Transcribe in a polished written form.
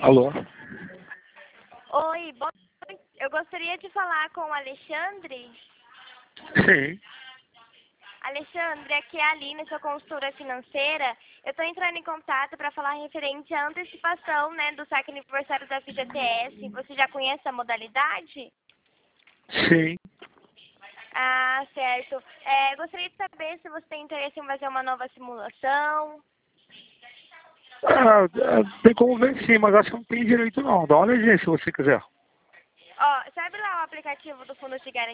Alô? Oi, bom, eu gostaria de falar com o Alexandre. Sim. Alexandre, aqui é a Aline, sua consultora financeira. Eu estou entrando em contato para falar referente à antecipação, né, do saque aniversário da FGTS. Você já conhece a modalidade? Sim. Ah, certo. Gostaria de saber se você tem interesse em fazer uma nova simulação. Tem como ver sim, mas acho que não tem direito não. Dá uma olhadinha se você quiser. Ó, sabe lá o aplicativo do Fundo de Garantia?